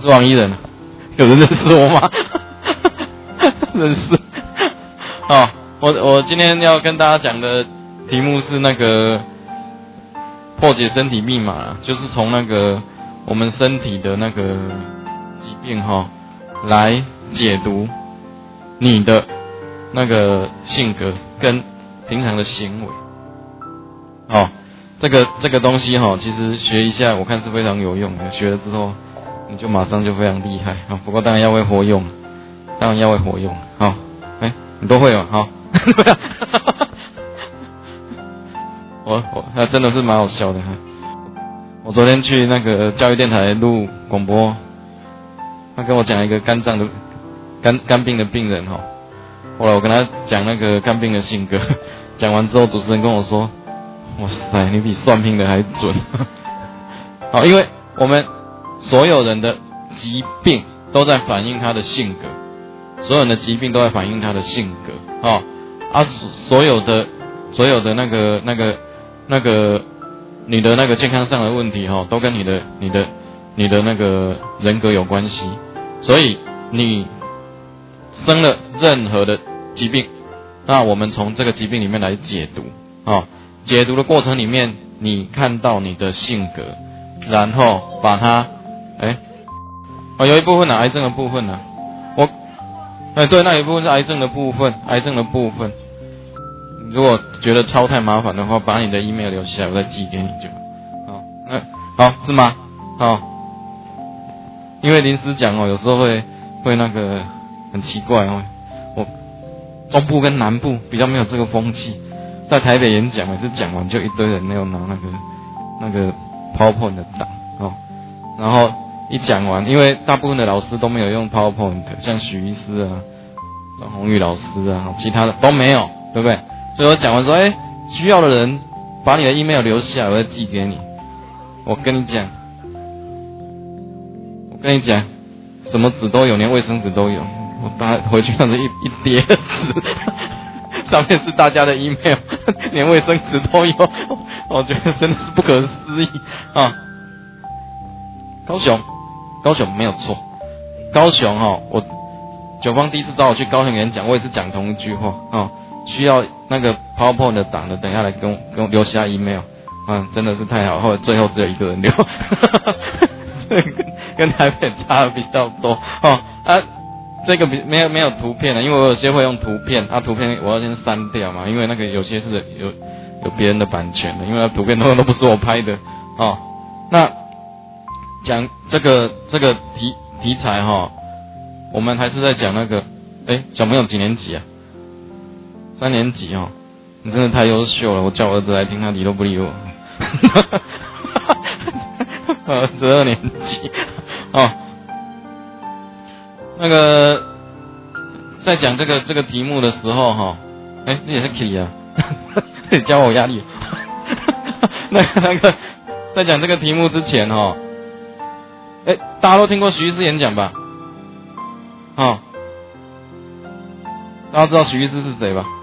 是王一人，有人认识我吗？认识。哦，我今天要跟大家讲的题目是那个破解身体密码，就是从那个我们身体的那个疾病来解读你的那个性格跟平常的行为。这个东西其实学一下，我看是非常有用的。学了之后，你就马上就非常厉害啊！不过当然要会活用，你都会嘛？那真的是蛮好笑的。我昨天去那个教育电台录广播，他跟我讲一个肝病的病人后来我跟他讲那个肝病的性格，讲完之后，主持人跟我说：“哇塞，你比算命的还准。”因为我们所有人的疾病都在反映他的性格，所有人的疾病都在反映他的性格所有的那个你的那个健康上的问题都跟你的那个人格有关系，所以你生了任何的疾病，那我们从这个疾病里面来解读解读的过程里面，你看到你的性格，然后把它有一部分癌症的部分对，那有一部分是癌症的部分。如果觉得抄太麻烦的话，把你的 email 留下来，我再寄给你就好。好是吗？因为临时讲有时候会那个很奇怪我中部跟南部比较没有这个风气，在台北演讲每次讲完就一堆人没有拿那个 PowerPoint 的档然后一讲完，因为大部分的老师都没有用 PowerPoint， 像许医师啊、张宏宇老师啊，其他的都没有，对不对？所以我讲完说，需要的人把你的 email 留下来，我再寄给你。我跟你讲，什么纸都有，连卫生纸都有。我拿回去看着一叠纸，上面是大家的 email， 连卫生纸都有，我觉得真的是不可思议高雄没有错，高雄我九方第一次找我去高雄演讲，我也是讲同一句话需要那个 PowerPoint 的档的，等一下来跟我留下 email，真的是太好，后来最后只有一个人留，跟台北差的比较多这个没有图片的，因为我有些会用图片，图片我要先删掉嘛，因为那个有些是有别人的版权的，因为图片都不是我拍的那讲这个题材我们还是在讲那个小朋友几年级啊？3年级你真的太优秀了，我叫我儿子来听，他理都不理我。12年级那个在讲这个题目的时候你也是可以啊，你教我压力。那个在讲这个题目之前大家都听过徐医师演讲吧？大家知道徐医师是谁吧？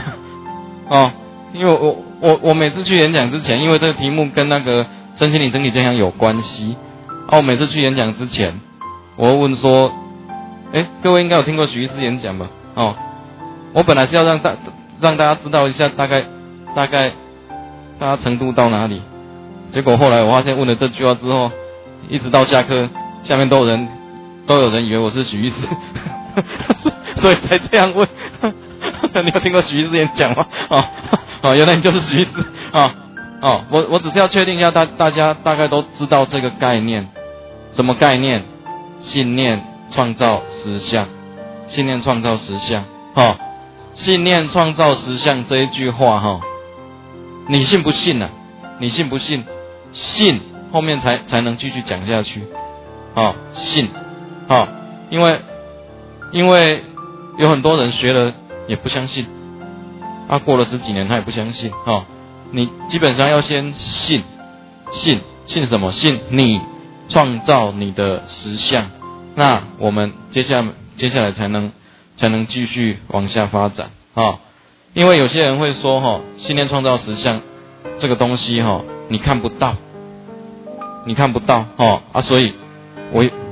因为我每次去演讲之前，因为这个题目跟那个身心灵整体健康有关系我每次去演讲之前，我会问说各位应该有听过徐医师演讲吧？我本来是要让大家知道一下大概大家程度到哪里，结果后来我发现问了这句话之后，一直到下课，下面都有人以为我是许医师，所以才这样问。你有听过许医师演讲吗？原来你就是许医师我只是要确定一下，大家大概都知道这个概念。什么概念？信念创造实相。信念创造实相。信念创造实相这一句话你信不信啊？你信不信？信后面才能继续讲下去。信因为有很多人学了也不相信，过了10几年他也不相信你基本上要先信什么？信你创造你的实相，那我们接下来才能继续往下发展因为有些人会说信念创造实相这个东西你看不到所以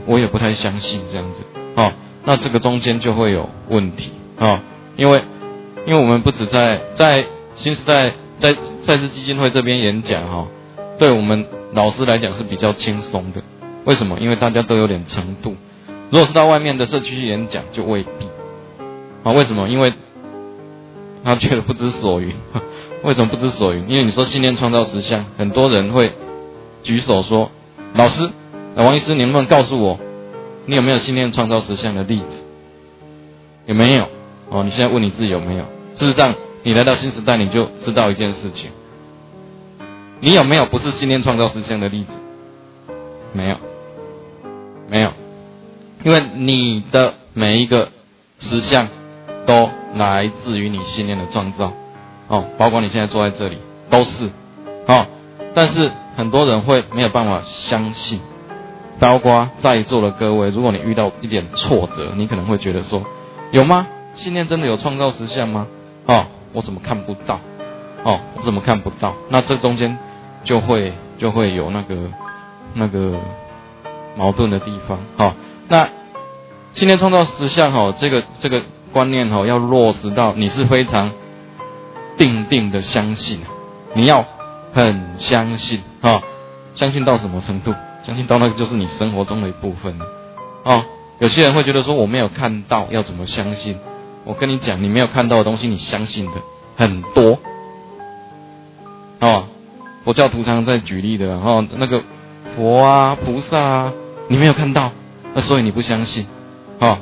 我也不太相信这样子，哦，那这个中间就会有问题，哦，因为我们不止在新时代在赛事基金会这边演讲，哦，对我们老师来讲是比较轻松的，为什么？因为大家都有点程度。如果是到外面的社区去演讲，就未必，啊，为什么？因为他觉得不知所云。为什么不知所云？因为你说信念创造实相，很多人会举手说：“老师，王医师，你能不能告诉我，你有没有信念创造实相的例子？有没有？哦，你现在问你自己有没有？事实上，你来到新时代，你就知道一件事情：你有没有不是信念创造实相的例子？没有，没有，因为你的每一个实相都来自于你信念的创造。”哦，包括你现在坐在这里都是，哦，但是很多人会没有办法相信，包括在座的各位，如果你遇到一点挫折，你可能会觉得说，有吗？信念真的有创造实相吗？哦，我怎么看不到？哦，我怎么看不到？那这中间就会有那个矛盾的地方，哦，那信念创造实相，哦，这个观念，哦，要落实到你是非常定的相信，你要很相信，哦，相信到什么程度？相信到那个就是你生活中的一部分了，哦，有些人会觉得说我没有看到，要怎么相信？我跟你讲，你没有看到的东西，你相信的很多，哦，佛教徒常在举例的，哦，那个佛啊、菩萨啊，你没有看到，那所以你不相信，哦，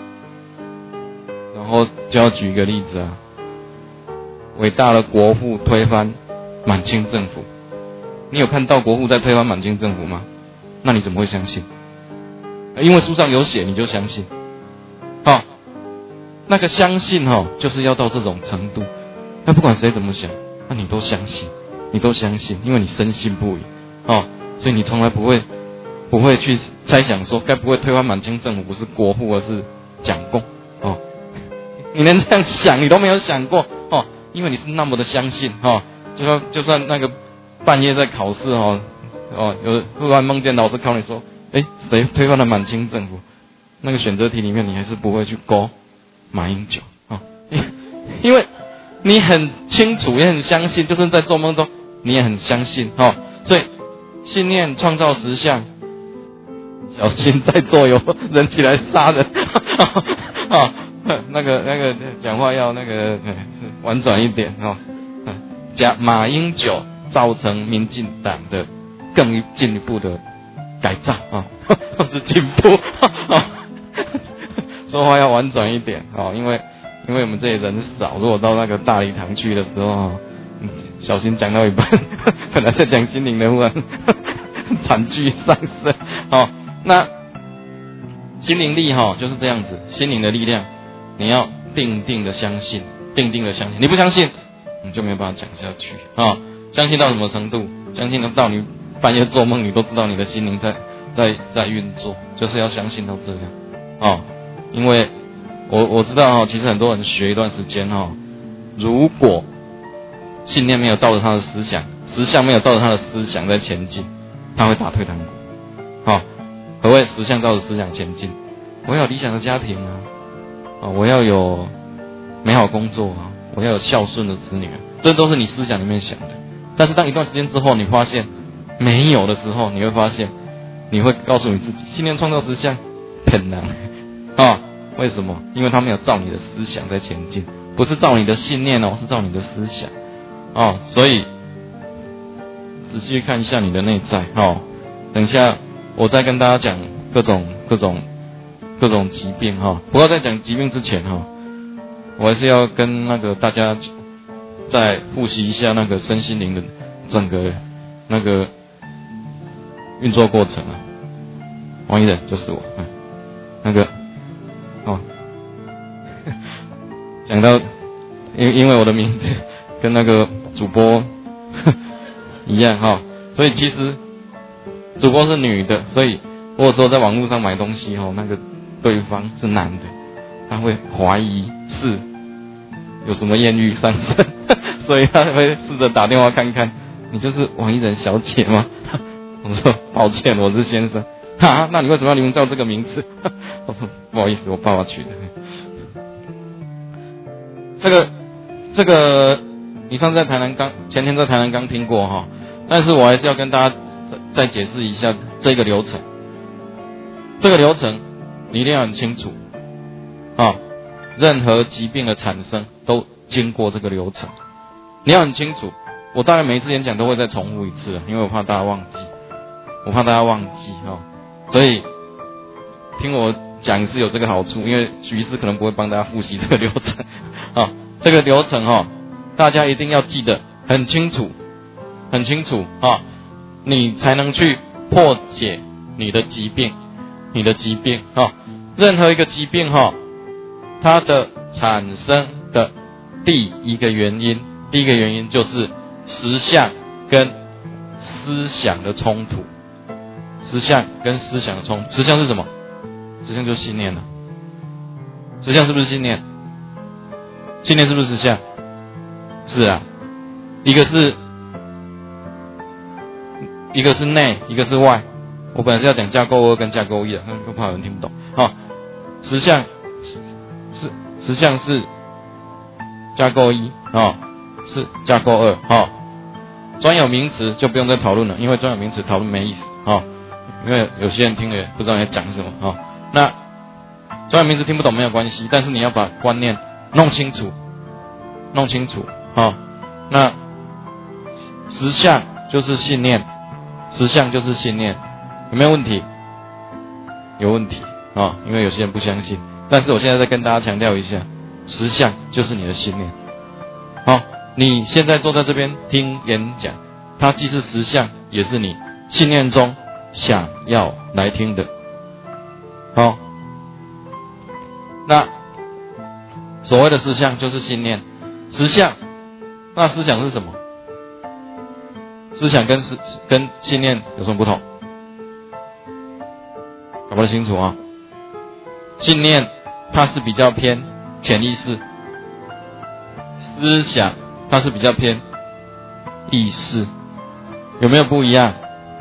然后就要举一个例子啊。伟大的国父推翻满清政府，你有看到国父在推翻满清政府吗？那你怎么会相信？因为书上有写，你就相信。哦，那个相信，哦，就是要到这种程度。那不管谁怎么想，那你都相信，因为你深信不疑。哦，所以你从来不会去猜想说，该不会推翻满清政府不是国父而是蒋公？哦，你连这样想你都没有想过，哦。因为你是那么的相信，哦，就算那个半夜在考试，哦，有突然梦见老师考你说，谁推翻了满清政府？那个选择题里面你还是不会去勾马英九，哦，因为你很清楚也很相信，就是在做梦中你也很相信，哦，所以信念创造实相，小心在座有人起来杀人，哦，那个讲话要那个婉转一点，哦，马英九造成民进党的更进一步的改造，哦，或是进步，哦，说话要婉转一点，哦，因为我们这里人少，如果到那个大礼堂去的时候，小心讲到一半，本来在讲心灵的，忽然惨剧上升，哦，那心灵力，就是这样子，心灵的力量，你要定的相信，你不相信，你就没有办法讲下去，哦，相信到什么程度？相信到你半夜做梦，你都知道你的心灵在运作，就是要相信到这样，哦，因为我知道，其实很多人学一段时间，如果信念没有照着他的思想，实相没有照着他的思想在前进，他会打退堂鼓，哦，何谓实相照着思想前进？我要有理想的家庭啊，我要有美好工作啊，我要有孝顺的子女啊，这都是你思想里面想的。但是当一段时间之后，你发现没有的时候，你会发现，你会告诉你自己，信念创造实相很难啊。为什么？因为他没有照你的思想在前进，不是照你的信念哦，是照你的思想哦。所以仔细看一下你的内在哦。等一下我再跟大家讲各种疾病哈。不过在讲疾病之前哈，我还是要跟那个大家再复习一下那个身心灵的整个那个运作过程啊。王一人就是我，那个哦，讲到因为我的名字跟那个主播一样哈，所以其实主播是女的，所以我有时候在网络上买东西那个对方是男的，他会怀疑是有什么艳遇上升，所以他会试着打电话看看，你就是王一人小姐吗？我说抱歉，我是先生。 哈，那你为什么要营造这个名字？我说不好意思，我爸爸取的。这个，你上次在台南前天在台南刚听过哈，但是我还是要跟大家再解释一下这个流程。这个流程你一定要很清楚啊，任何疾病的产生都经过这个流程，你要很清楚。我大概每一次演讲都会再重复一次，因为我怕大家忘记，所以听我讲是有这个好处，因为徐医师可能不会帮大家复习这个流程啊。这个流程大家一定要记得很清楚啊，你才能去破解你的疾病啊。任何一个疾病它的产生的第一个原因就是实相跟思想的冲突。实相是什么？实相就是信念了。实相是不是信念？信念是不是实相？是啊，一个是内，一个是外。我本来是要讲架构2跟架构1的，又怕有人听不懂。实相是架构1是架构2专有名词就不用再讨论了，因为专有名词讨论没意思因为有些人听了也不知道你在讲什么那专有名词听不懂没有关系，但是你要把观念弄清楚那实相就是信念，有没有问题？有问题因为有些人不相信，但是我现在再跟大家强调一下，实相就是你的信念。你现在坐在这边听演讲，它既是实相，也是你信念中想要来听的。那所谓的实相就是信念，实相，那思想是什么？思想跟信念有什么不同？搞不太清楚信念它是比较偏潜意识，思想它是比较偏意识，有没有不一样？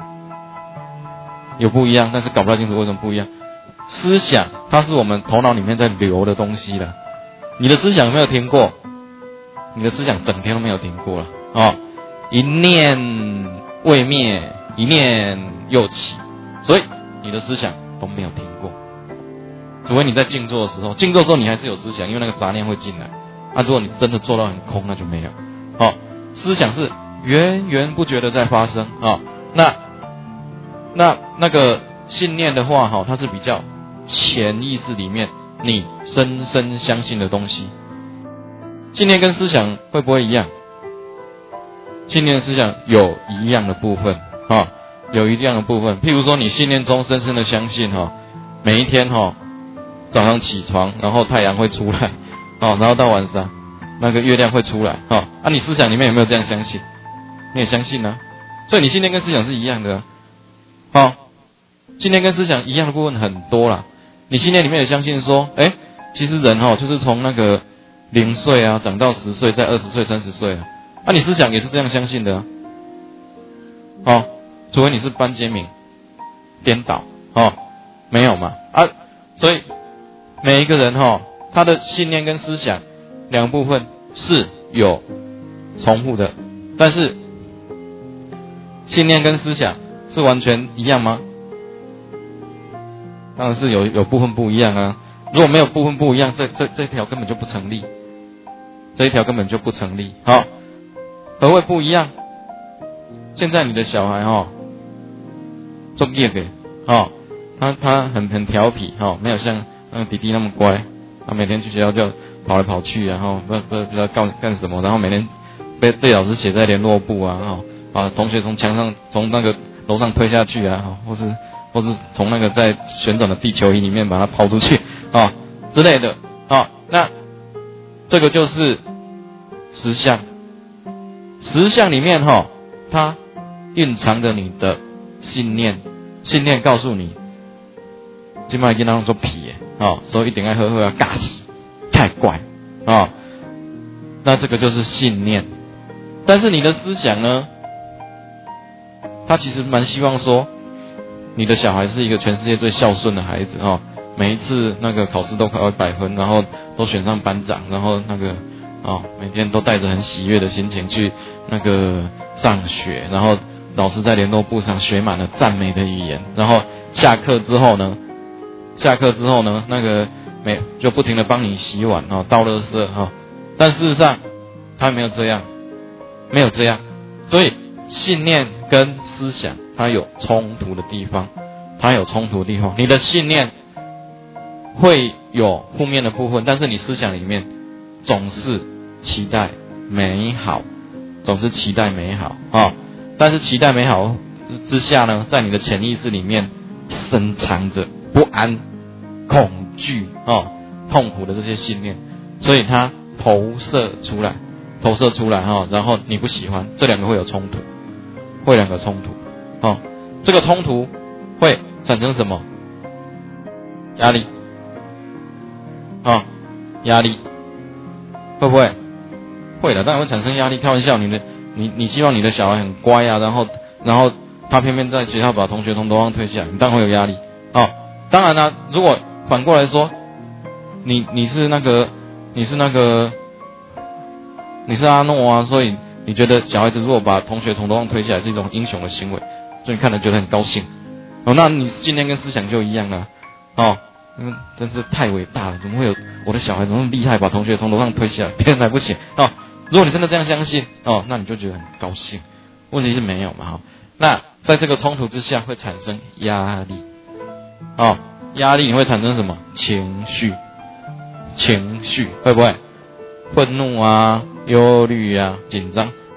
有不一样，但是搞不太清楚为什么不一样。思想它是我们头脑里面在流的东西了，你的思想有没有停过？你的思想整天都没有停过了一念未灭，一念又起，所以你的思想都没有停过。除非你在静坐的时候你还是有思想，因为那个杂念会进来如果你真的做到很空，那就没有思想是源源不绝的在发生那个信念的话它是比较潜意识里面你深深相信的东西。信念跟思想会不会一样？信念思想有一样的部分有一样的部分。譬如说你信念中深深的相信每一天早上起床，然后太阳会出来然后到晚上那个月亮会出来你思想里面有没有这样相信？你也相信所以你信念跟思想是一样的信念跟思想一样的部分很多啦。你信念里面也相信说其实人就是从那个0岁长到10岁，再20岁30岁你思想也是这样相信的除非你是班杰明颠倒没有嘛所以每一个人他的信念跟思想两部分是有重复的，但是信念跟思想是完全一样吗？当然是有部分不一样如果没有部分不一样，这条根本就不成立，何谓不一样？现在你的小孩做业的他很调皮没有像那个弟弟那么乖，他每天去学校就跑来跑去不知道干什么，然后每天被老师写在联络簿把同学从墙上从那个楼上推下去或是从那个在旋转的地球仪里面把它抛出去之类的那这个就是实相。实相里面它蕴藏着你的信念告诉你现在已经那种做皮所以一定要喝尬死太怪那这个就是信念。但是你的思想呢，他其实蛮希望说你的小孩是一个全世界最孝顺的孩子哦，每一次那个考试都考100分，然后都选上班长，然后那个每天都带着很喜悦的心情去那个上学，然后老师在联络簿上写满了赞美的语言，然后下课之后呢，那个就不停的帮你洗碗倒垃圾但事实上他没有这样，所以信念跟思想它有冲突的地方，你的信念会有负面的部分，但是你思想里面总是期待美好但是期待美好之下呢，在你的潜意识里面深藏着不安、恐惧痛苦的这些信念，所以它投射出来然后你不喜欢，这两个会有冲突，这个冲突会产生什么？压力会不会？会的，当然会产生压力。开玩笑，你希望你的小孩很乖啊，然后他偏偏在学校把同学从头上推下来，你当然会有压力当然啦，如果反过来说，你是阿诺啊，所以你觉得小孩子如果把同学从头上推下来是一种英雄的行为，所以你看了觉得很高兴那你信念跟思想就一样了真是太伟大了，怎么会有我的小孩怎么那么厉害，把同学从头上推下来，别人还不行如果你真的这样相信那你就觉得很高兴。问题是没有嘛那在这个冲突之下会产生压力压力你会产生什么？情绪会不会？愤怒啊、忧虑啊、紧张，